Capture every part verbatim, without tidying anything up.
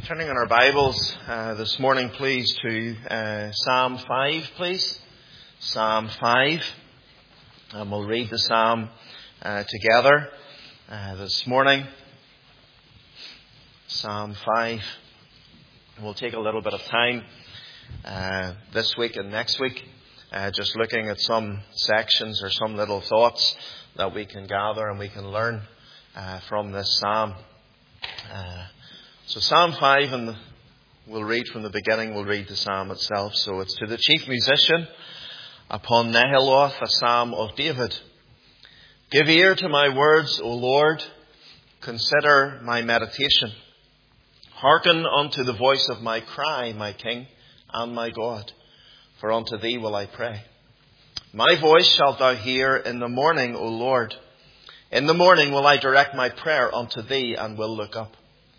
Turning in our Bibles uh, this morning, please, to uh, Psalm five, please. Psalm five. And we'll read the Psalm uh, together uh, this morning. Psalm five. We'll take a little bit of time uh, this week and next week, uh, just looking at some sections or some little thoughts that we can gather and we can learn uh, from this Psalm. Uh, So Psalm five, and we'll read from the beginning, we'll read the Psalm itself. So it's to the chief musician, upon Nehiloth, a Psalm of David. Give ear to my words, O Lord, consider my meditation. Hearken unto the voice of my cry, my King and my God, for unto thee will I pray. My voice shalt thou hear in the morning, O Lord. In the morning will I direct my prayer unto thee, and will look up.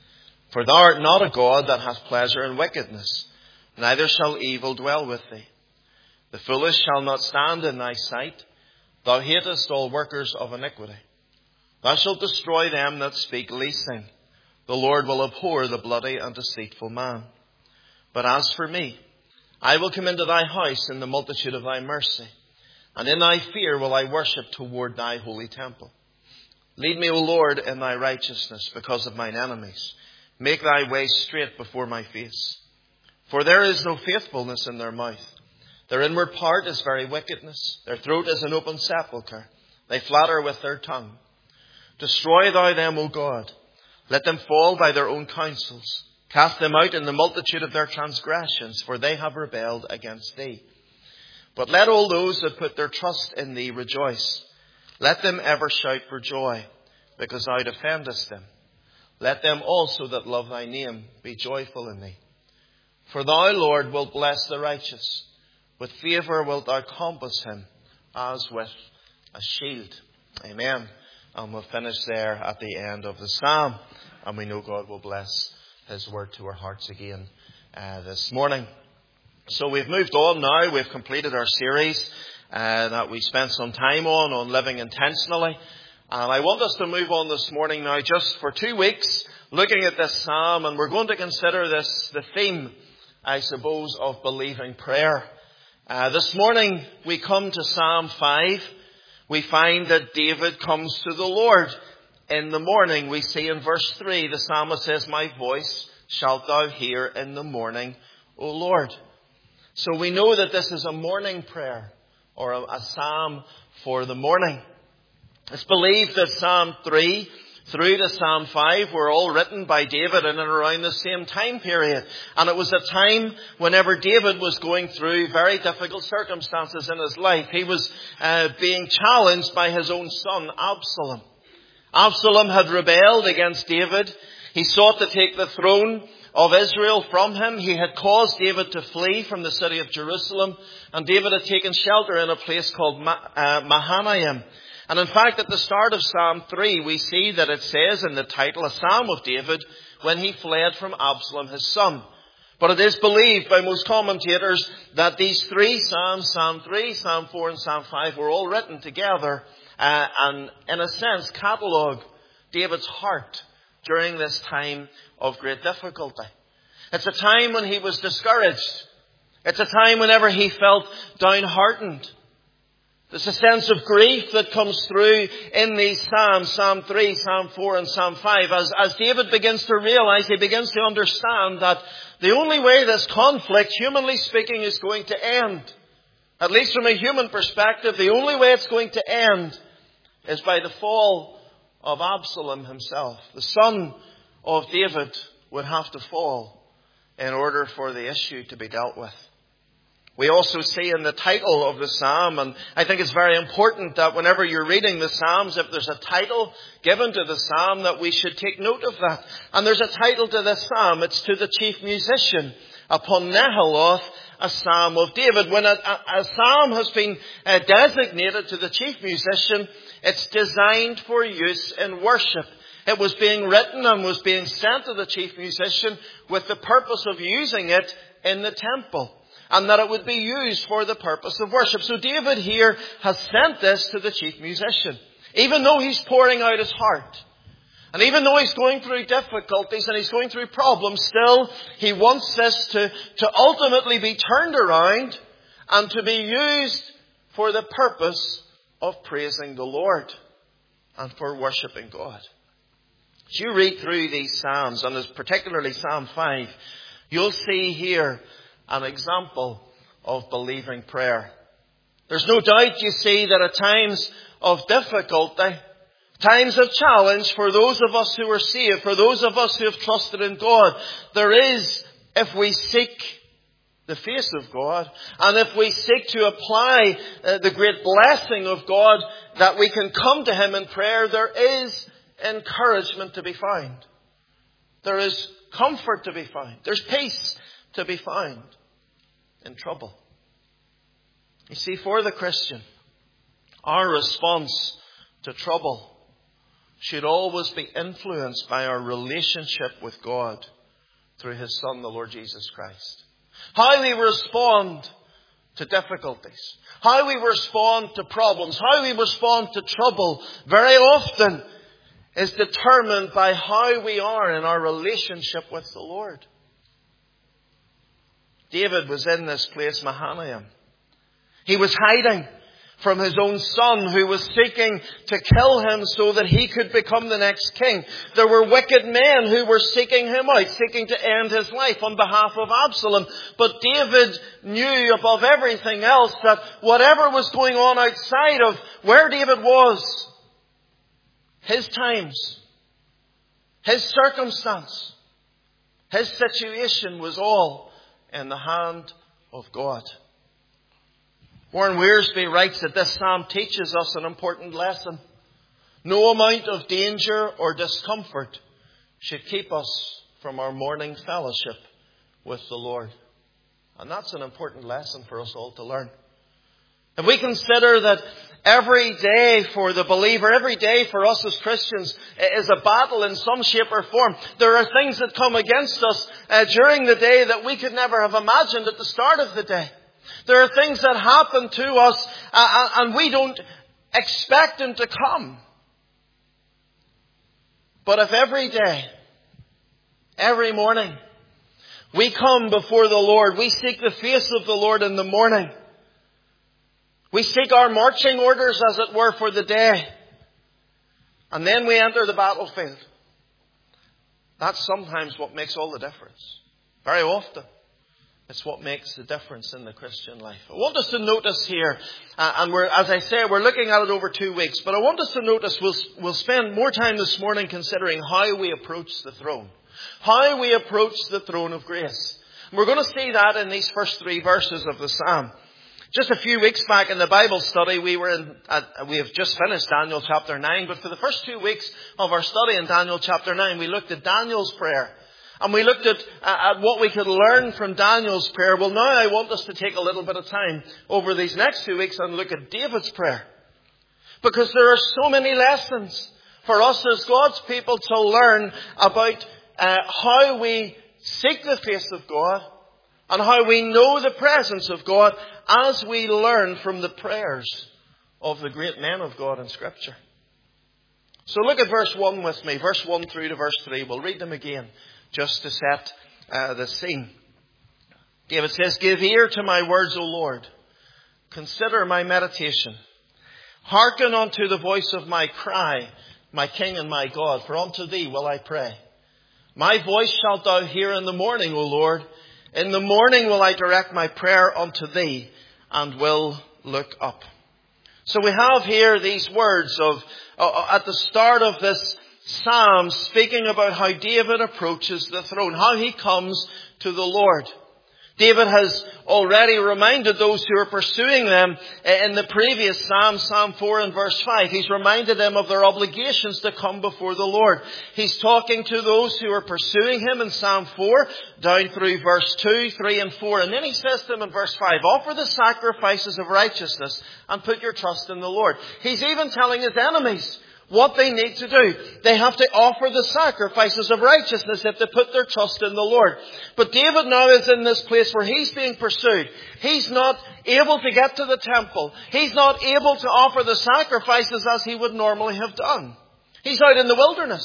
For thou art not a God that hath pleasure in wickedness, neither shall evil dwell with thee. The foolish shall not stand in thy sight. Thou hatest all workers of iniquity. Thou shalt destroy them that speak leasing. The Lord will abhor the bloody and deceitful man. But as for me, I will come into thy house in the multitude of thy mercy, and in thy fear will I worship toward thy holy temple. Lead me, O Lord, in thy righteousness because of mine enemies. Make thy way straight before my face. For there is no faithfulness in their mouth. Their inward part is very wickedness. Their throat is an open sepulchre. They flatter with their tongue. Destroy thou them, O God. Let them fall by their own counsels. Cast them out in the multitude of their transgressions, for they have rebelled against thee. But let all those that put their trust in thee rejoice. Let them ever shout for joy, because thou defendest them. Let them also that love thy name be joyful in thee. For thou, Lord, wilt bless the righteous. With favour wilt thou compass him as with a shield. Amen. And we'll finish there at the end of the Psalm. And we know God will bless his word to our hearts again uh, this morning. So we've moved on now. We've completed our series uh, that we spent some time on, on living intentionally. And I want us to move on this morning now just for two weeks, looking at this psalm, and we're going to consider this, the theme, I suppose, of believing prayer. Uh, this morning we come to Psalm five. We find that David comes to the Lord in the morning. We see in verse three, the psalmist says, My voice shalt thou hear in the morning, O Lord. So we know that this is a morning prayer, or a, a psalm for the morning. It's believed that Psalm three through to Psalm five were all written by David in and around the same time period. And it was a time whenever David was going through very difficult circumstances in his life. He was uh, being challenged by his own son, Absalom. Absalom had rebelled against David. He sought to take the throne of Israel from him. He had caused David to flee from the city of Jerusalem. And David had taken shelter in a place called Ma- uh, Mahanaim. And in fact, at the start of Psalm three, we see that it says in the title, a Psalm of David, when he fled from Absalom, his son. But it is believed by most commentators that these three Psalms, Psalm three, Psalm four, and Psalm five, were all written together uh, and, in a sense, catalogue David's heart during this time of great difficulty. It's a time when he was discouraged. It's a time whenever he felt downhearted. There's a sense of grief that comes through in these Psalms, Psalm three, Psalm four, and Psalm five. As, as David begins to realize, he begins to understand that the only way this conflict, humanly speaking, is going to end, at least from a human perspective, the only way it's going to end is by the fall of Absalom himself. The son of David would have to fall in order for the issue to be dealt with. We also see in the title of the psalm, and I think it's very important that whenever you're reading the psalms, if there's a title given to the psalm, that we should take note of that. And there's a title to this psalm. It's to the chief musician, upon Nehiloth, a psalm of David. When a, a, a psalm has been uh, designated to the chief musician, it's designed for use in worship. It was being written and was being sent to the chief musician with the purpose of using it in the temple, and that it would be used for the purpose of worship. So David here has sent this to the chief musician, even though he's pouring out his heart. And even though he's going through difficulties and he's going through problems, still he wants this to, to ultimately be turned around and to be used for the purpose of praising the Lord and for worshipping God. As you read through these Psalms, and particularly Psalm five, you'll see here an example of believing prayer. There's no doubt, you see, that at times of difficulty, times of challenge for those of us who are saved, for those of us who have trusted in God, there is, if we seek the face of God, and if we seek to apply uh, the great blessing of God, that we can come to Him in prayer, there is encouragement to be found. There is comfort to be found. There's peace to be found in trouble. You see, for the Christian, our response to trouble should always be influenced by our relationship with God through His Son, the Lord Jesus Christ. How we respond to difficulties, how we respond to problems, how we respond to trouble very often is determined by how we are in our relationship with the Lord. David was in this place, Mahanaim. He was hiding from his own son who was seeking to kill him so that he could become the next king. There were wicked men who were seeking him out, seeking to end his life on behalf of Absalom. But David knew above everything else that whatever was going on outside of where David was, his times, his circumstance, his situation was all in the hand of God. Warren Wiersbe writes that this psalm teaches us an important lesson. No amount of danger or discomfort should keep us from our morning fellowship with the Lord. And that's an important lesson for us all to learn. If we consider that every day for the believer, every day for us as Christians is a battle in some shape or form. There are things that come against us uh, during the day that we could never have imagined at the start of the day. There are things that happen to us uh, and we don't expect them to come. But if every day, every morning, we come before the Lord, we seek the face of the Lord in the morning, we seek our marching orders, as it were, for the day, and then we enter the battlefield, that's sometimes what makes all the difference. Very often. It's what makes the difference in the Christian life. I want us to notice here, uh, and we're, as I say, we're looking at it over two weeks, but I want us to notice we'll, we'll spend more time this morning considering how we approach the throne. How we approach the throne of grace. And we're going to see that in these first three verses of the Psalm. Just a few weeks back in the Bible study, we were in, uh, we have just finished Daniel chapter nine, but for the first two weeks of our study in Daniel chapter nine, we looked at Daniel's prayer. And we looked at, uh, at what we could learn from Daniel's prayer. Well, now I want us to take a little bit of time over these next two weeks and look at David's prayer. Because there are so many lessons for us as God's people to learn about uh, how we seek the face of God and how we know the presence of God as we learn from the prayers of the great men of God in Scripture. So look at verse one with me, verse one through to verse three. We'll read them again, just to set uh, the scene. David says, "Give ear to my words, O Lord. Consider my meditation. Hearken unto the voice of my cry, my King and my God, for unto thee will I pray. My voice shalt thou hear in the morning, O Lord. In the morning will I direct my prayer unto thee, and will look up." So we have here these words of uh, at the start of this Psalm, speaking about how David approaches the throne, how he comes to the Lord. David has already reminded those who are pursuing them in the previous Psalm, Psalm four and verse five. He's reminded them of their obligations to come before the Lord. He's talking to those who are pursuing him in Psalm four, down through verse two, three and four. And then he says to them in verse five, "Offer the sacrifices of righteousness and put your trust in the Lord." He's even telling his enemies what they need to do. They have to offer the sacrifices of righteousness if they put their trust in the Lord. But David now is in this place where he's being pursued. He's not able to get to the temple. He's not able to offer the sacrifices as he would normally have done. He's out in the wilderness.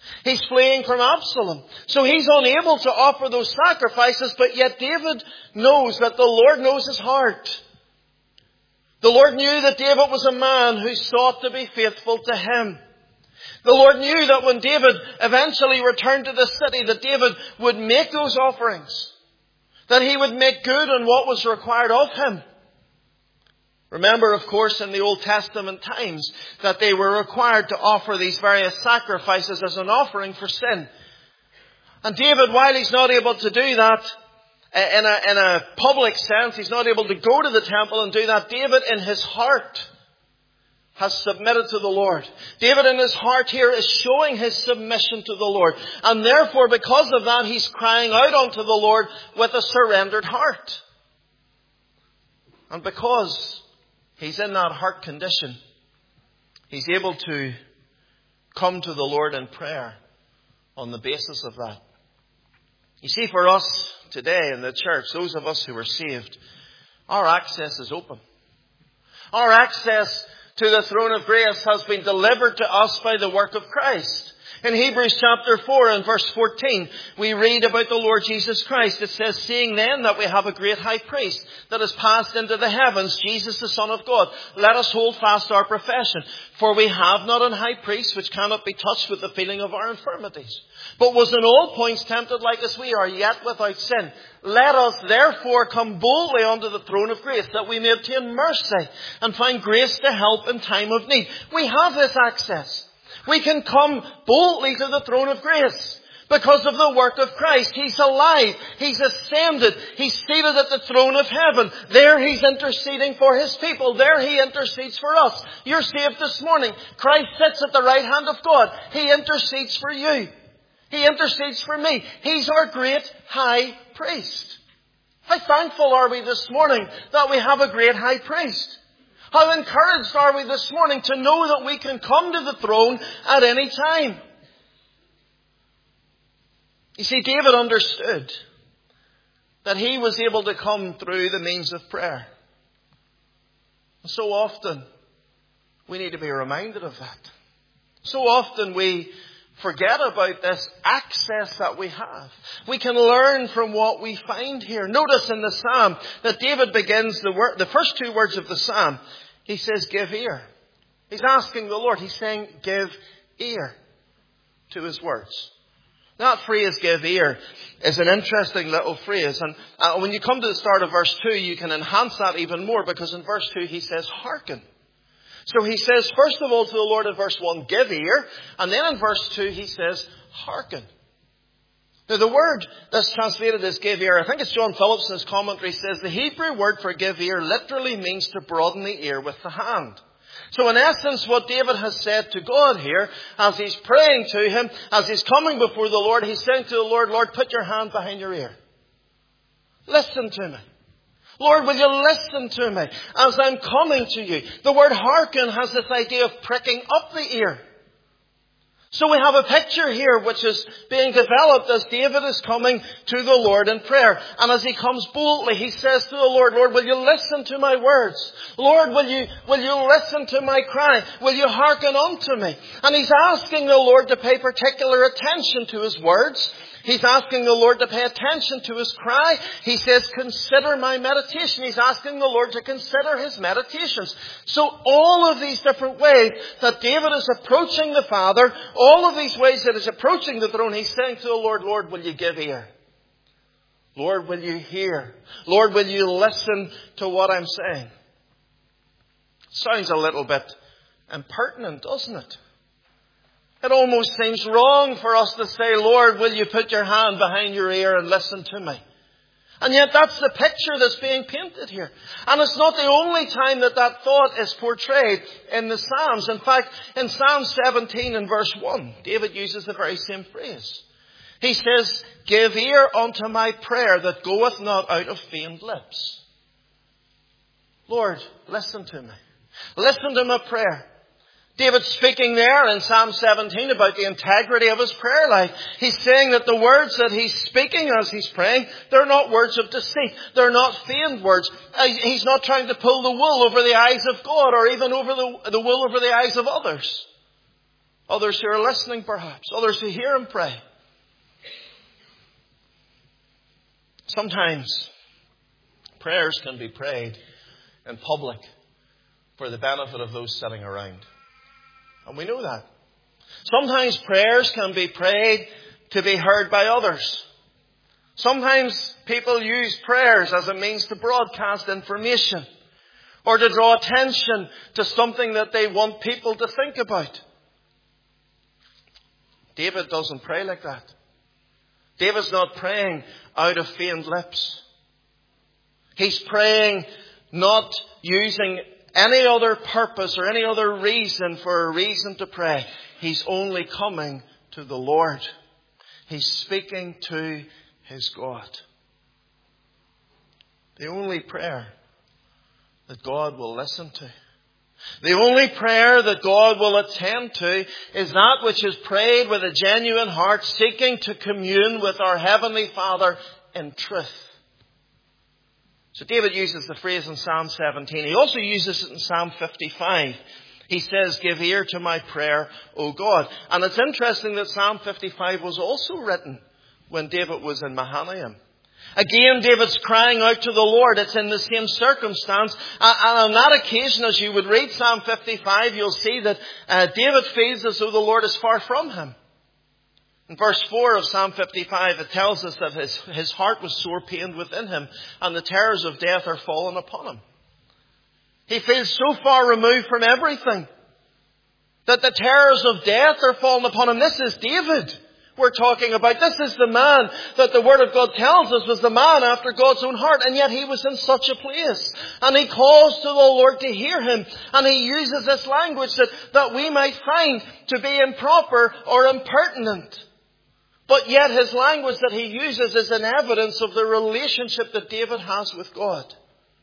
He's fleeing from Absalom. So he's unable to offer those sacrifices, but yet David knows that the Lord knows his heart. The Lord knew that David was a man who sought to be faithful to him. The Lord knew that when David eventually returned to the city, that David would make those offerings. That he would make good on what was required of him. Remember, of course, in the Old Testament times, that they were required to offer these various sacrifices as an offering for sin. And David, while he's not able to do that in a, in a public sense, he's not able to go to the temple and do that, David in his heart has submitted to the Lord. David in his heart here is showing his submission to the Lord. And therefore, because of that, he's crying out unto the Lord with a surrendered heart. And because he's in that heart condition, he's able to come to the Lord in prayer on the basis of that. You see, for us today in the church, those of us who are saved, our access is open. Our access to the throne of grace has been delivered to us by the work of Christ. In Hebrews chapter four and verse fourteen, we read about the Lord Jesus Christ. It says, seeing then that we have a great high priest that has passed into the heavens, Jesus the Son of God, let us hold fast our profession. For we have not an high priest which cannot be touched with the feeling of our infirmities, but was in all points tempted like as we are, yet without sin. Let us therefore come boldly unto the throne of grace, that we may obtain mercy and find grace to help in time of need. We have this access. We can come boldly to the throne of grace because of the work of Christ. He's alive. He's ascended. He's seated at the throne of heaven. There he's interceding for his people. There he intercedes for us. You're saved this morning. Christ sits at the right hand of God. He intercedes for you. He intercedes for me. He's our great high priest. How thankful are we this morning that we have a great high priest? How encouraged are we this morning to know that we can come to the throne at any time? You see, David understood that he was able to come through the means of prayer. So often we need to be reminded of that. So often we forget about this access that we have. We can learn from what we find here. Notice in the psalm that David begins the word, the first two words of the psalm. He says, give ear. He's asking the Lord. He's saying, give ear to his words. That phrase, give ear, is an interesting little phrase. And uh, when you come to the start of verse two, you can enhance that even more, because in verse two he says, hearken. So he says, first of all to the Lord in verse one, give ear. And then in verse two he says, hearken. Now the word that's translated as give ear, I think it's John Phillips in his commentary says, the Hebrew word for give ear literally means to broaden the ear with the hand. So in essence, what David has said to God here, as he's praying to him, as he's coming before the Lord, he's saying to the Lord, Lord, put your hand behind your ear. Listen to me. Lord, will you listen to me as I'm coming to you? The word hearken has this idea of pricking up the ear. So we have a picture here which is being developed as David is coming to the Lord in prayer. And as he comes boldly, he says to the Lord, Lord, will you listen to my words? Lord, will you, will you listen to my cry? Will you hearken unto me? And he's asking the Lord to pay particular attention to his words. He's asking the Lord to pay attention to his cry. He says, consider my meditation. He's asking the Lord to consider his meditations. So all of these different ways that David is approaching the Father, all of these ways that he's approaching the throne, he's saying to the Lord, Lord, will you give ear? Lord, will you hear? Lord, will you listen to what I'm saying? Sounds a little bit impertinent, doesn't it? It almost seems wrong for us to say, Lord, will you put your hand behind your ear and listen to me? And yet that's the picture that's being painted here. And it's not the only time that that thought is portrayed in the Psalms. In fact, in Psalm seventeen and verse one, David uses the very same phrase. He says, give ear unto my prayer that goeth not out of feigned lips. Lord, listen to me. Listen to my prayer. David's speaking there in Psalm seventeen about the integrity of his prayer life. He's saying that the words that he's speaking as he's praying, they're not words of deceit. They're not feigned words. He's not trying to pull the wool over the eyes of God or even over the, the wool over the eyes of others. Others who are listening perhaps. Others who hear him pray. Sometimes prayers can be prayed in public for the benefit of those sitting around. And we know that. Sometimes prayers can be prayed to be heard by others. Sometimes people use prayers as a means to broadcast information or to draw attention to something that they want people to think about. David doesn't pray like that. David's not praying out of feigned lips. He's praying not using any other purpose or any other reason for a reason to pray. He's only coming to the Lord. He's speaking to his God. The only prayer that God will listen to, the only prayer that God will attend to, is that which is prayed with a genuine heart, seeking to commune with our Heavenly Father in truth. So David uses the phrase in Psalm seventeen. He also uses it in Psalm fifty-five. He says, "Give ear to my prayer, O God." And it's interesting that Psalm fifty-five was also written when David was in Mahanaim. Again, David's crying out to the Lord. It's in the same circumstance. And on that occasion, as you would read Psalm fifty-five, you'll see that uh, David feels as though the Lord is far from him. In verse four of Psalm fifty-five, it tells us that his, his heart was sore pained within him, and the terrors of death are fallen upon him. He feels so far removed from everything that the terrors of death are fallen upon him. This is David we're talking about. This is the man that the Word of God tells us was the man after God's own heart. And yet he was in such a place. And he calls to the Lord to hear him. And he uses this language that, that we might find to be improper or impertinent. But yet his language that he uses is an evidence of the relationship that David has with God.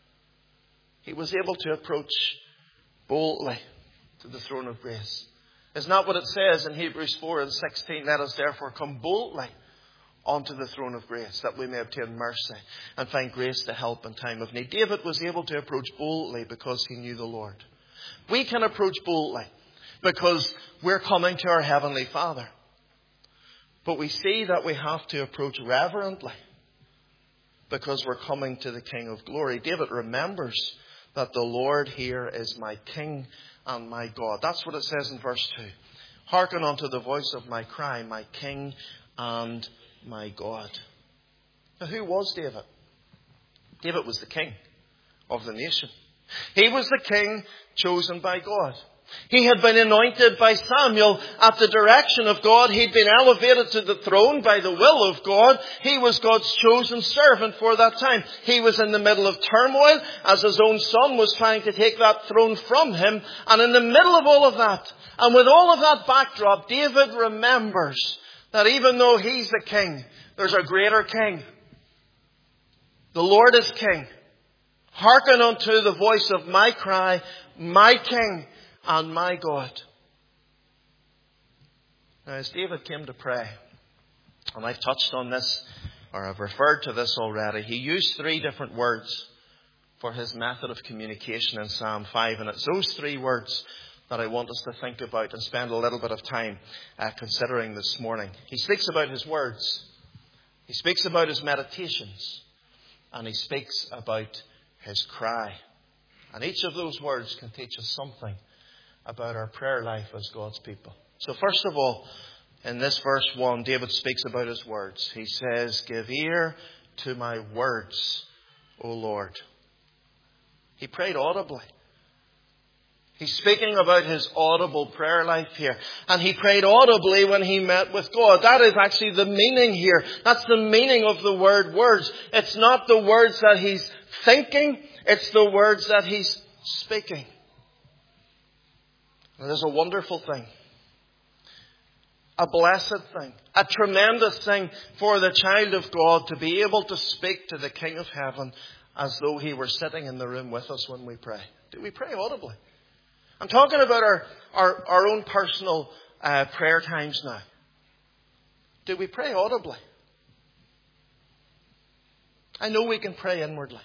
He was able to approach boldly to the throne of grace. Isn't that what it says in Hebrews four and sixteen? Let us therefore come boldly onto the throne of grace, that we may obtain mercy and find grace to help in time of need. David was able to approach boldly because he knew the Lord. We can approach boldly because we're coming to our Heavenly Father. But we see that we have to approach reverently because we're coming to the King of Glory. David remembers that the Lord here is my King and my God. That's what it says in verse two. Hearken unto the voice of my cry, my King and my God. Now, who was David? David was the king of the nation. He was the king chosen by God. He had been anointed by Samuel at the direction of God. He'd been elevated to the throne by the will of God. He was God's chosen servant for that time. He was in the middle of turmoil as his own son was trying to take that throne from him. And in the middle of all of that, and with all of that backdrop, David remembers that even though he's the king, there's a greater king. The Lord is king. Hearken unto the voice of my cry, my King and my God. Now, as David came to pray, and I've touched on this, or I've referred to this already, he used three different words for his method of communication in Psalm five. And it's those three words that I want us to think about and spend a little bit of time uh, considering this morning. He speaks about his words. He speaks about his meditations. And he speaks about his cry. And each of those words can teach us something about our prayer life as God's people. So first of all, in this verse one, David speaks about his words. He says, "Give ear to my words, O Lord." He prayed audibly. He's speaking about his audible prayer life here. And he prayed audibly when he met with God. That is actually the meaning here. That's the meaning of the word words. It's not the words that he's thinking. It's the words that he's speaking. And there's a wonderful thing. A blessed thing. A tremendous thing for the child of God to be able to speak to the King of Heaven as though he were sitting in the room with us when we pray. Do we pray audibly? I'm talking about our, our, our own personal uh, prayer times now. Do we pray audibly? I know we can pray inwardly.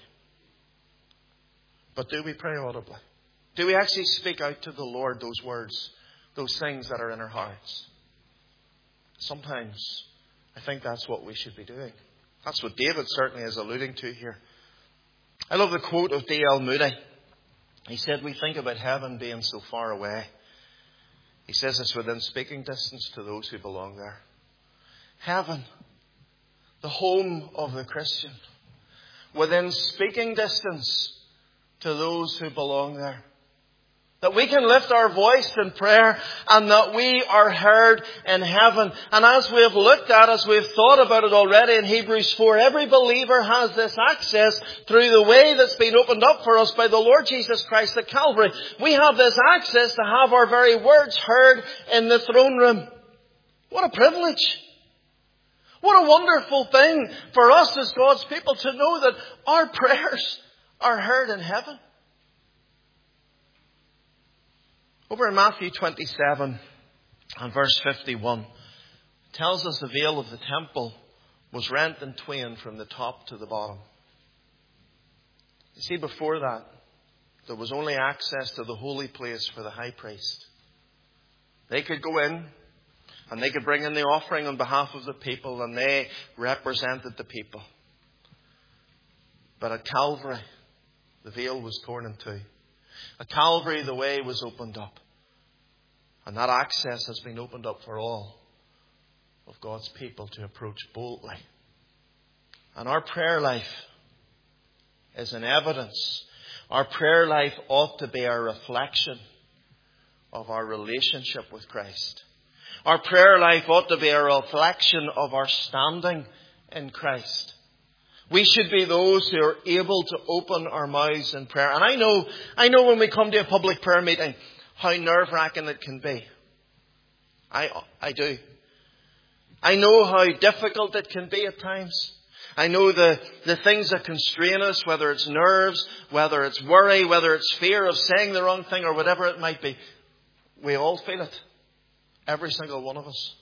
But do we pray audibly? Do we actually speak out to the Lord those words those things that are in our hearts. Sometimes I think that's what we should be doing. That's what David certainly is alluding to here. I love the quote of D L Moody. He said, we think about heaven being so far away. He says it's within speaking distance to those who belong there. Heaven, the home of the Christian, within speaking distance to those who belong there. That we can lift our voice in prayer and that we are heard in heaven. And as we have looked at, as we have thought about it already in Hebrews four, every believer has this access through the way that's been opened up for us by the Lord Jesus Christ at Calvary. We have this access to have our very words heard in the throne room. What a privilege. What a wonderful thing for us as God's people to know that our prayers are heard in heaven. Over in Matthew twenty-seven and verse fifty-one, it tells us the veil of the temple was rent in twain from the top to the bottom. You see, before that, there was only access to the holy place for the high priest. They could go in and they could bring in the offering on behalf of the people, and they represented the people. But at Calvary, the veil was torn in two. At Calvary, the way was opened up. And that access has been opened up for all of God's people to approach boldly. And our prayer life is an evidence. Our prayer life ought to be a reflection of our relationship with Christ. Our prayer life ought to be a reflection of our standing in Christ. We should be those who are able to open our mouths in prayer. And I know, I know when we come to a public prayer meeting, how nerve-wracking it can be. I, I do. I know how difficult it can be at times. I know the, the things that constrain us, whether it's nerves, whether it's worry, whether it's fear of saying the wrong thing or whatever it might be. We all feel it. Every single one of us.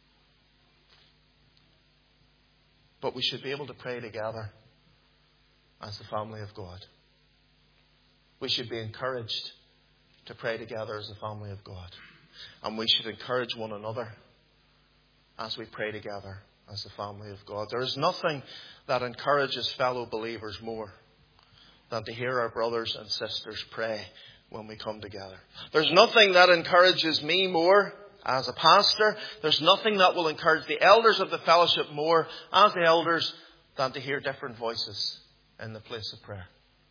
But we should be able to pray together as the family of God. We should be encouraged to pray together as the family of God. And we should encourage one another as we pray together as the family of God. There is nothing that encourages fellow believers more than to hear our brothers and sisters pray when we come together. There's nothing that encourages me more as a pastor. There's nothing that will encourage the elders of the fellowship more as the elders than to hear different voices in the place of prayer.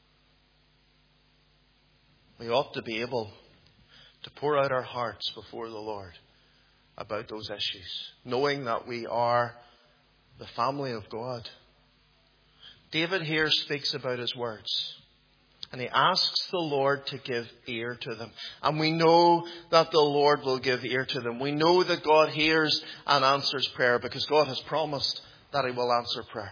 We ought to be able to pour out our hearts before the Lord about those issues, knowing that we are the family of God. David here speaks about his words. And he asks the Lord to give ear to them. And we know that the Lord will give ear to them. We know that God hears and answers prayer because God has promised that He will answer prayer.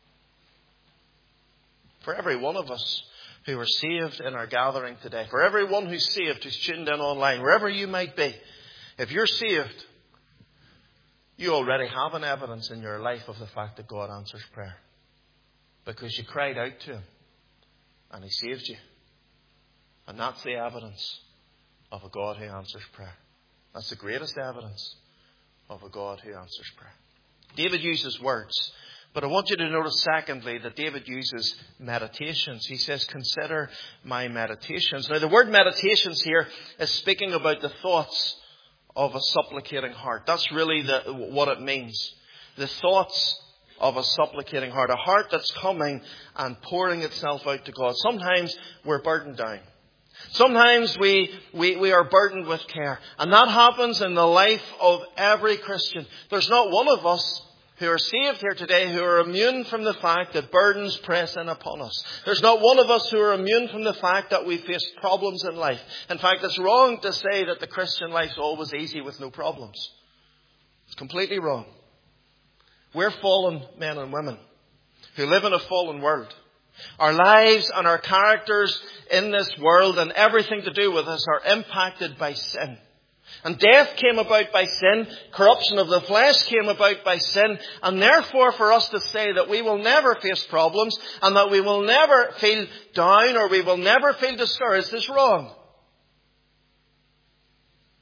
For every one of us who are saved in our gathering today, for everyone who's saved, who's tuned in online, wherever you might be, if you're saved, you already have an evidence in your life of the fact that God answers prayer. Because you cried out to Him. And He saved you. And that's the evidence of a God who answers prayer. That's the greatest evidence of a God who answers prayer. David uses words. But I want you to notice, secondly, that David uses meditations. He says, consider my meditations. Now, the word meditations here is speaking about the thoughts of a supplicating heart. That's really the, what it means. The thoughts of a supplicating heart, a heart that's coming and pouring itself out to God. Sometimes we're burdened down. Sometimes we, we, we are burdened with care. And that happens in the life of every Christian. There's not one of us who are saved here today who are immune from the fact that burdens press in upon us. There's not one of us who are immune from the fact that we face problems in life. In fact, it's wrong to say that the Christian life's always easy with no problems. It's completely wrong. We're fallen men and women who live in a fallen world. Our lives and our characters in this world and everything to do with us are impacted by sin. And death came about by sin. Corruption of the flesh came about by sin. And therefore, for us to say that we will never face problems and that we will never feel down or we will never feel discouraged is wrong.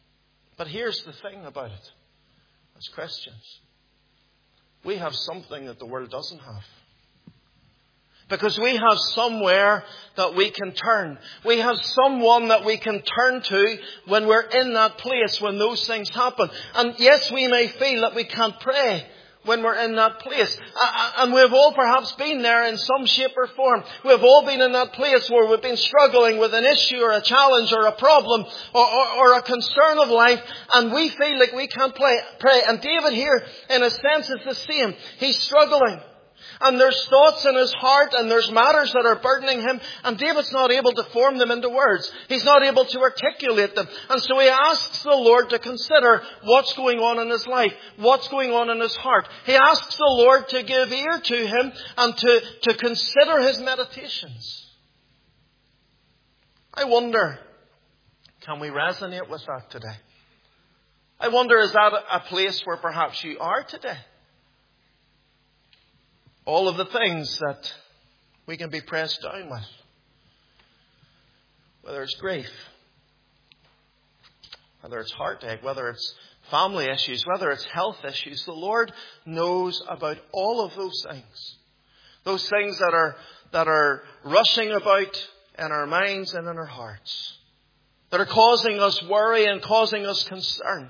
But here's the thing about it. As Christians, we have something that the world doesn't have. Because we have somewhere that we can turn. We have someone that we can turn to when we're in that place, when those things happen. And yes, we may feel that we can't pray when we're in that place. And we've all perhaps been there in some shape or form. We've all been in that place where we've been struggling with an issue or a challenge or a problem or, or, or a concern of life. And we feel like we can't play, pray. And David here, in a sense, is the same. He's struggling. And there's thoughts in his heart and there's matters that are burdening him. And David's not able to form them into words. He's not able to articulate them. And so he asks the Lord to consider what's going on in his life. What's going on in his heart. He asks the Lord to give ear to him and to, to consider his meditations. I wonder, can we resonate with that today? I wonder, is that a place where perhaps you are today? All of the things that we can be pressed down with. Whether it's grief, whether it's heartache, whether it's family issues, whether it's health issues. The Lord knows about all of those things. Those things that are, that are rushing about in our minds and in our hearts. That are causing us worry and causing us concern.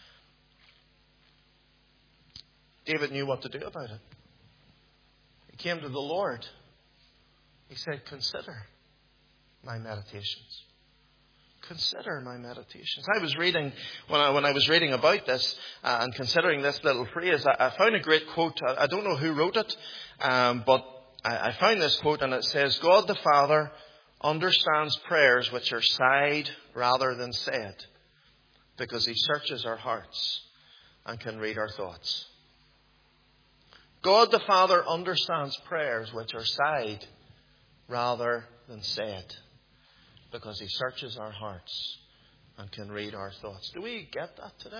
David knew what to do about it. He came to the Lord. He said, consider my meditations. Consider my meditations. I was reading, when I, when I was reading about this uh, and considering this little phrase, I, I found a great quote. I, I don't know who wrote it, um, but I, I found this quote and it says, God the Father understands prayers which are sighed rather than said, because he searches our hearts and can read our thoughts. God the Father understands prayers which are sighed rather than said, because he searches our hearts and can read our thoughts. Do we get that today?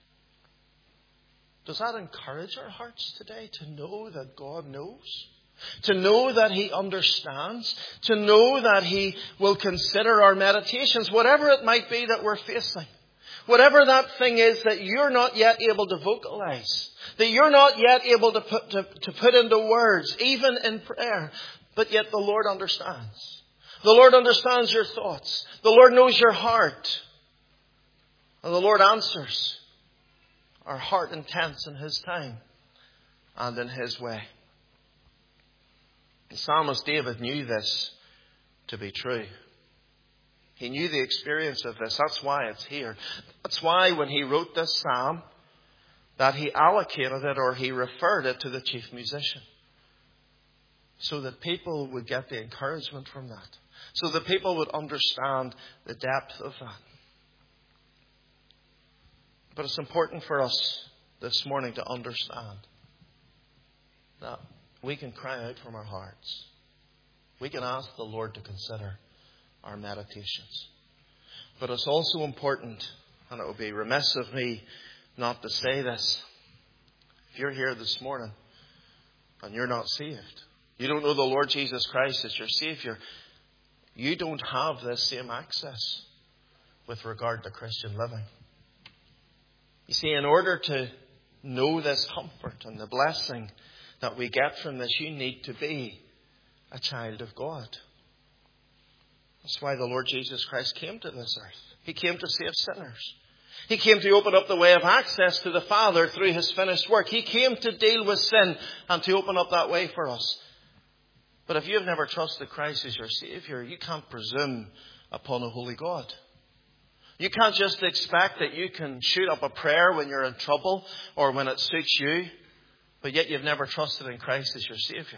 Does that encourage our hearts today to know that God knows? To know that he understands? To know that he will consider our meditations, whatever it might be that we're facing? Whatever that thing is that you're not yet able to vocalize, that you're not yet able to put, to, to put into words, even in prayer, but yet the Lord understands. The Lord understands your thoughts. The Lord knows your heart. And the Lord answers our heart intents in his time and in his way. The psalmist David knew this to be true. He knew the experience of this. That's why it's here. That's why when he wrote this psalm, that he allocated it or he referred it to the chief musician. So that people would get the encouragement from that. So that people would understand the depth of that. But it's important for us this morning to understand that we can cry out from our hearts. We can ask the Lord to consider our meditations. But it's also important, and it would be remiss of me not to say this. If you're here this morning and you're not saved, you don't know the Lord Jesus Christ as your Savior, you don't have this same access with regard to Christian living. You see, in order to know this comfort and the blessing that we get from this, you need to be a child of God. That's why the Lord Jesus Christ came to this earth. He came to save sinners. He came to open up the way of access to the Father through his finished work. He came to deal with sin and to open up that way for us. But if you have never trusted Christ as your Savior, you can't presume upon a holy God. You can't just expect that you can shoot up a prayer when you're in trouble or when it suits you, but yet you've never trusted in Christ as your Savior.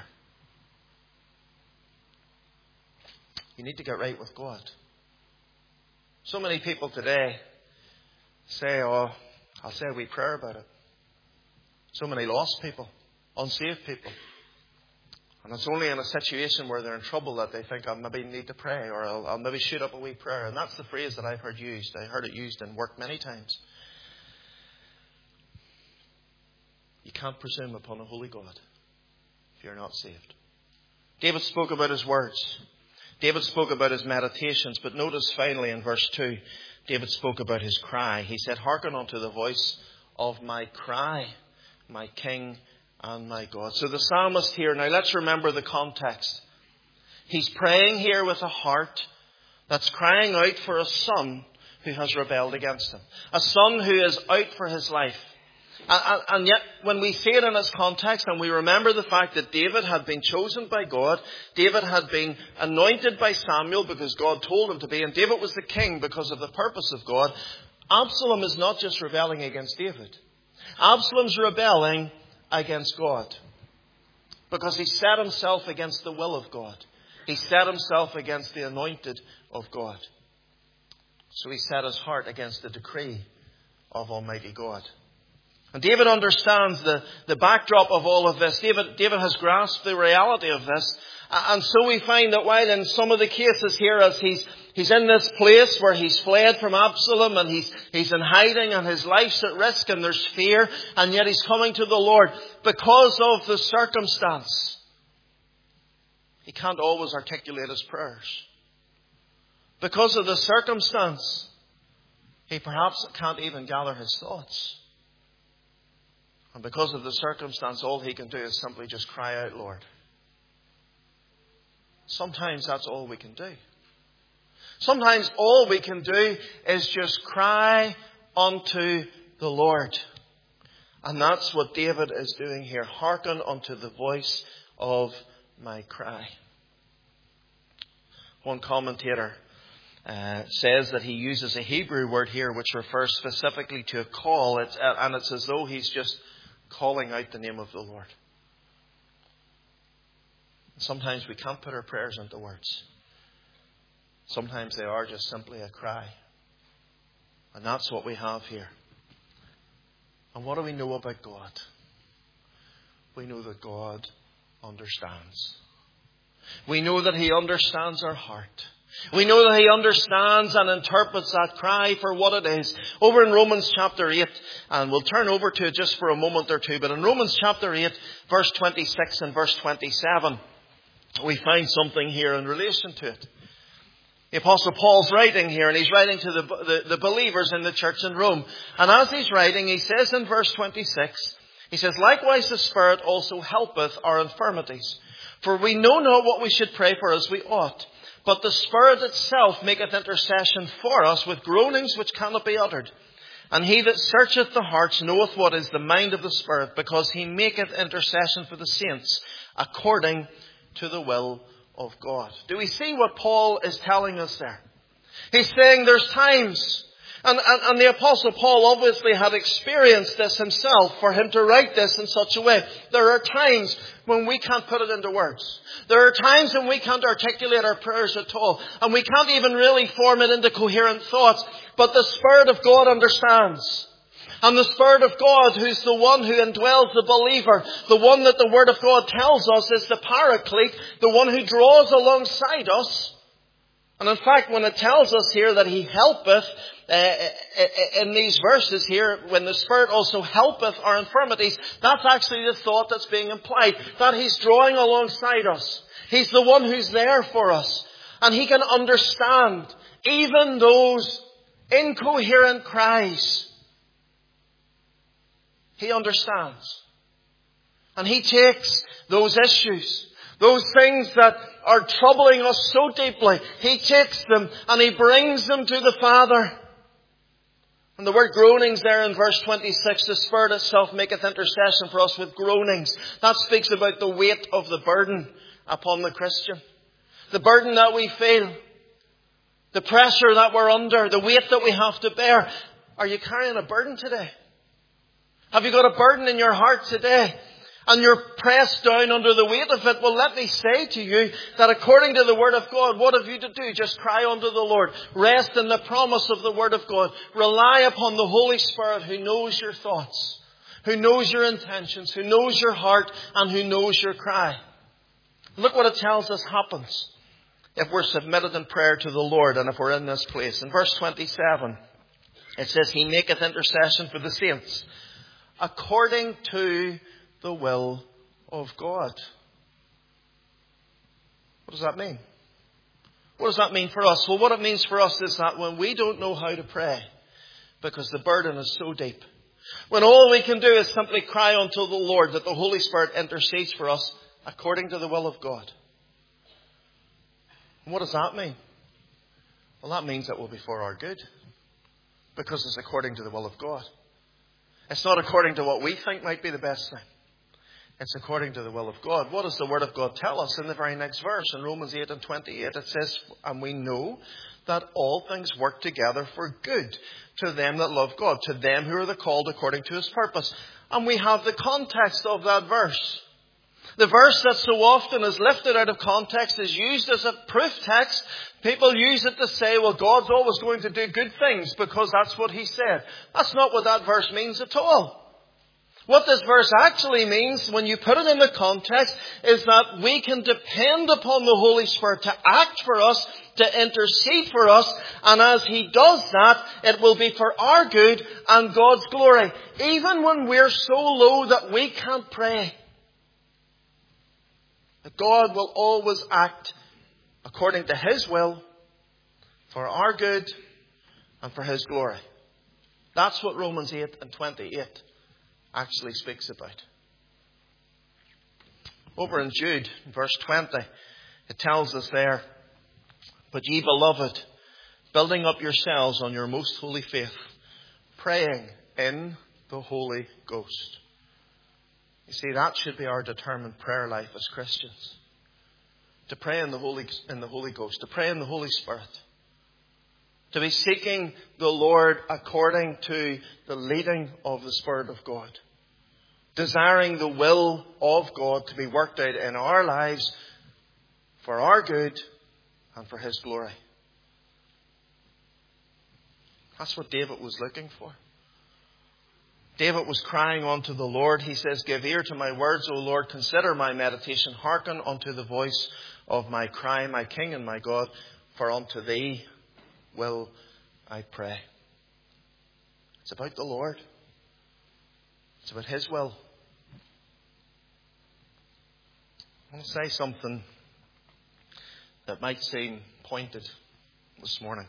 You need to get right with God. So many people today say, oh, I'll say a wee prayer about it. So many lost people, unsaved people. And it's only in a situation where they're in trouble that they think, I maybe need to pray, or I'll, I'll maybe shoot up a wee prayer. And that's the phrase that I've heard used. I heard it used in work many times. You can't presume upon a holy God if you're not saved. David spoke about his words. David spoke about his meditations. But notice finally in verse two David spoke about his cry. He said, "Hearken unto the voice of my cry, my King and my God." So the psalmist here, now let's remember the context. He's praying here with a heart that's crying out for a son who has rebelled against him. A son who is out for his life. And, and yet, when we see it in its context, and we remember the fact that David had been chosen by God, David had been anointed by Samuel because God told him to be, and David was the king because of the purpose of God, Absalom is not just rebelling against David. Absalom's rebelling against God because he set himself against the will of God. He set himself against the anointed of God. So he set his heart against the decree of Almighty God. And David understands the, the backdrop of all of this. David, David has grasped the reality of this. And so we find that while in some of the cases here, as he's, he's in this place where he's fled from Absalom and he's, he's in hiding and his life's at risk and there's fear, and yet he's coming to the Lord because of the circumstance. He can't always articulate his prayers. Because of the circumstance, he perhaps can't even gather his thoughts. And because of the circumstance, all he can do is simply just cry out, "Lord." Sometimes that's all we can do. Sometimes all we can do is just cry unto the Lord. And that's what David is doing here. Hearken unto the voice of my cry. One commentator uh, says that he uses a Hebrew word here which refers specifically to a call. It's, uh, and it's as though he's just calling out the name of the Lord. Sometimes we can't put our prayers into words. Sometimes they are just simply a cry. And that's what we have here. And what do we know about God? We know that God understands. We know that He understands our heart. We know that He understands and interprets that cry for what it is. Over in Romans chapter eight, and we'll turn over to it just for a moment or two, but in Romans chapter eight, verse twenty-six and verse twenty-seven, we find something here in relation to it. The Apostle Paul's writing here, and he's writing to the, the, the believers in the church in Rome. And as he's writing, he says in verse twenty-six, he says, "Likewise the Spirit also helpeth our infirmities. For we know not what we should pray for as we ought. But the Spirit itself maketh intercession for us with groanings which cannot be uttered. And he that searcheth the hearts knoweth what is the mind of the Spirit, because he maketh intercession for the saints according to the will of God." Do we see what Paul is telling us there? He's saying there's times, and, and, and the Apostle Paul obviously had experienced this himself for him to write this in such a way. There are times when we can't put it into words. There are times when we can't articulate our prayers at all, and we can't even really form it into coherent thoughts. But the Spirit of God understands. And the Spirit of God, who's the one who indwells the believer, the one that the Word of God tells us is the Paraclete, the one who draws alongside us. And in fact, when it tells us here that He helpeth, uh, in these verses here, when the Spirit also helpeth our infirmities, that's actually the thought that's being implied, that He's drawing alongside us. He's the one who's there for us. And He can understand even those incoherent cries. He understands. And He takes those issues, those things that are troubling us so deeply, He takes them and He brings them to the Father. And the word groanings there in verse twenty-six, the Spirit itself maketh intercession for us with groanings. That speaks about the weight of the burden upon the Christian. The burden that we feel. The pressure that we're under. The weight that we have to bear. Are you carrying a burden today? Have you got a burden in your heart today? And you're pressed down under the weight of it? Well, let me say to you that according to the Word of God, what have you to do? Just cry unto the Lord. Rest in the promise of the Word of God. Rely upon the Holy Spirit who knows your thoughts, who knows your intentions, who knows your heart, and who knows your cry. Look what it tells us happens if we're submitted in prayer to the Lord and if we're in this place. In verse twenty-seven, it says, He maketh intercession for the saints according to the will of God. What does that mean? What does that mean for us? Well, what it means for us is that when we don't know how to pray, because the burden is so deep, when all we can do is simply cry unto the Lord, that the Holy Spirit intercedes for us according to the will of God. And what does that mean? Well, that means it will be for our good, because it's according to the will of God. It's not according to what we think might be the best thing. It's according to the will of God. What does the Word of God tell us in the very next verse? In Romans eight and twenty-eight, it says, and we know that all things work together for good to them that love God, to them who are the called according to His purpose. And we have the context of that verse. The verse that so often is lifted out of context is used as a proof text. People use it to say, well, God's always going to do good things because that's what He said. That's not what that verse means at all. What this verse actually means, when you put it in the context, is that we can depend upon the Holy Spirit to act for us, to intercede for us, and as He does that, it will be for our good and God's glory. Even when we're so low that we can't pray, that God will always act according to His will, for our good and for His glory. That's what Romans eight and twenty-eight actually speaks about. Over in Jude, verse twenty, it tells us there, but ye beloved, building up yourselves on your most holy faith, praying in the Holy Ghost. You see, that should be our determined prayer life as Christians. To pray in the Holy, in the Holy Ghost, to pray in the Holy Spirit. To be seeking the Lord according to the leading of the Spirit of God. Desiring the will of God to be worked out in our lives for our good and for His glory. That's what David was looking for. David was crying unto the Lord. He says, give ear to my words, O Lord. Consider my meditation. Hearken unto the voice of my cry, my King and my God. For unto Thee will I pray. It's about the Lord. It's about His will. I want to say something that might seem pointed this morning.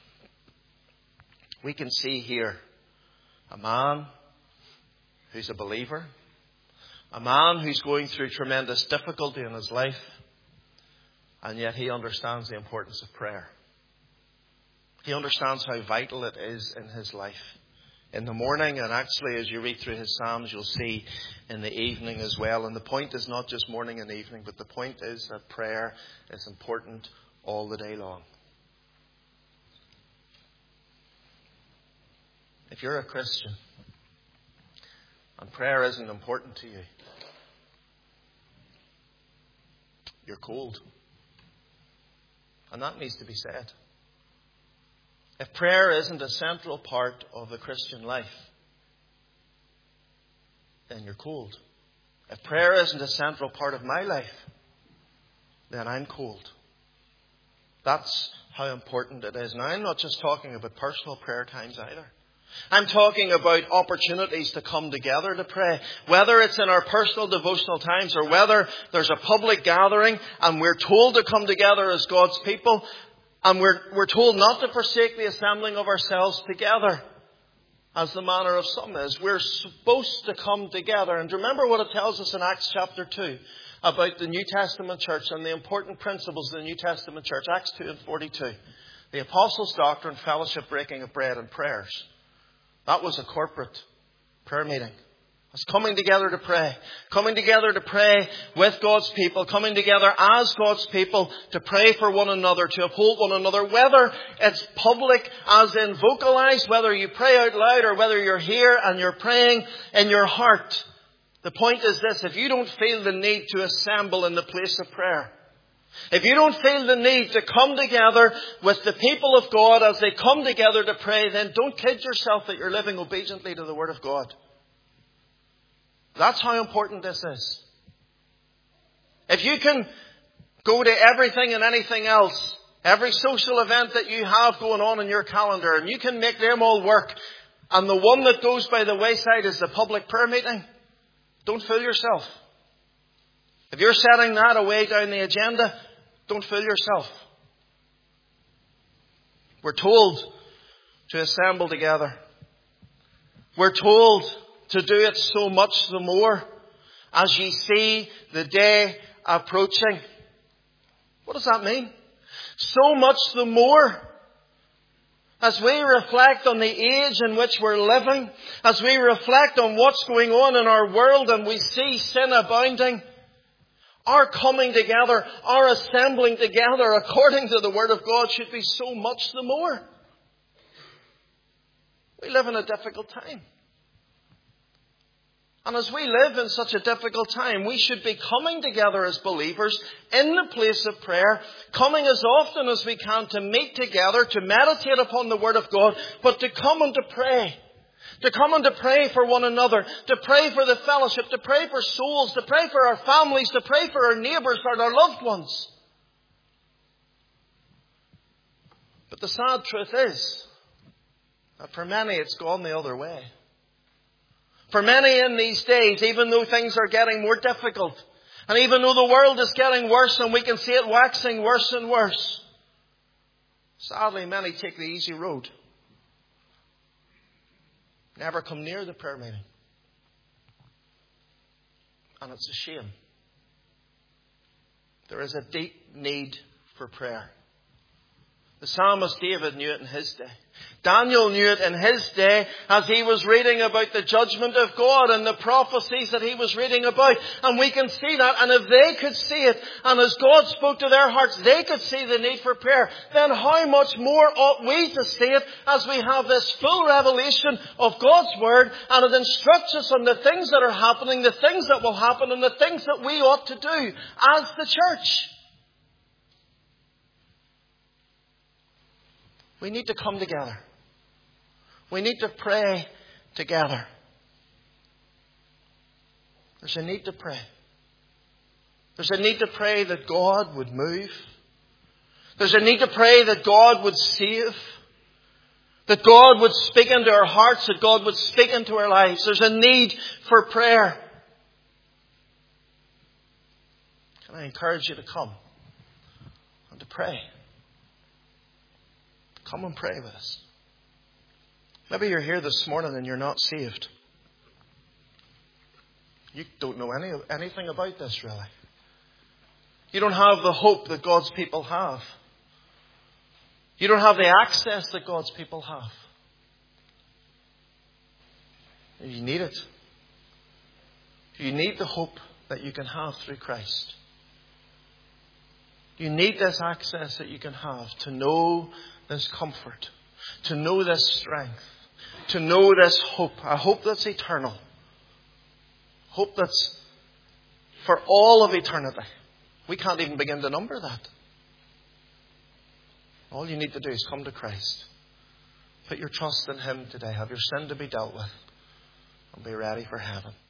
We can see here a man who's a believer, a man who's going through tremendous difficulty in his life, and yet he understands the importance of prayer. He understands how vital it is in his life. In the morning, and actually as you read through his Psalms, you'll see in the evening as well. And the point is not just morning and evening, but the point is that prayer is important all the day long. If you're a Christian and prayer isn't important to you, you're cold. And that needs to be said. If prayer isn't a central part of the Christian life, then you're cold. If prayer isn't a central part of my life, then I'm cold. That's how important it is. Now, I'm not just talking about personal prayer times either. I'm talking about opportunities to come together to pray. Whether it's in our personal devotional times or whether there's a public gathering and we're told to come together as God's people. And we're, we're told not to forsake the assembling of ourselves together, as the manner of some is. We're supposed to come together. And remember what it tells us in Acts chapter two about the New Testament church and the important principles of the New Testament church. Acts two and forty-two. The apostles' doctrine, fellowship, breaking of bread, and prayers. That was a corporate prayer meeting. It's coming together to pray. Coming together to pray with God's people. Coming together as God's people to pray for one another, to uphold one another. Whether it's public as in vocalized, whether you pray out loud or whether you're here and you're praying in your heart. The point is this: if you don't feel the need to assemble in the place of prayer, if you don't feel the need to come together with the people of God as they come together to pray, then don't kid yourself that you're living obediently to the Word of God. That's how important this is. If you can go to everything and anything else, every social event that you have going on in your calendar, and you can make them all work, and the one that goes by the wayside is the public prayer meeting, don't fool yourself. If you're setting that away down the agenda, don't fool yourself. We're told to assemble together. We're told to do it so much the more as ye see the day approaching. What does that mean? So much the more. As we reflect on the age in which we're living, as we reflect on what's going on in our world and we see sin abounding, our coming together, our assembling together according to the Word of God should be so much the more. We live in a difficult time. And as we live in such a difficult time, we should be coming together as believers in the place of prayer, coming as often as we can to meet together, to meditate upon the Word of God, but to come and to pray. To come and to pray for one another, to pray for the fellowship, to pray for souls, to pray for our families, to pray for our neighbours and our loved ones. But the sad truth is that for many it's gone the other way. For many in these days, even though things are getting more difficult, and even though the world is getting worse and we can see it waxing worse and worse, sadly many take the easy road. Never come near the prayer meeting. And it's a shame. There is a deep need for prayer. The psalmist David knew it in his day. Daniel knew it in his day as he was reading about the judgment of God and the prophecies that he was reading about. And we can see that. And if they could see it, and as God spoke to their hearts, they could see the need for prayer, then how much more ought we to see it as we have this full revelation of God's Word, and it instructs us on the things that are happening, the things that will happen, and the things that we ought to do as the church. We need to come together. We need to pray together. There's a need to pray. There's a need to pray that God would move. There's a need to pray that God would save. That God would speak into our hearts. That God would speak into our lives. There's a need for prayer. Can I encourage you to come and to pray? Come and pray with us. Maybe you're here this morning and you're not saved. You don't know any anything about this, really. You don't have the hope that God's people have. You don't have the access that God's people have. You need it. You need the hope that you can have through Christ. You need this access that you can have to know this comfort, to know this strength, to know this hope, a hope that's eternal, hope that's for all of eternity. We can't even begin to number that. All you need to do is come to Christ. Put your trust in Him today. Have your sin to be dealt with. And be ready for heaven.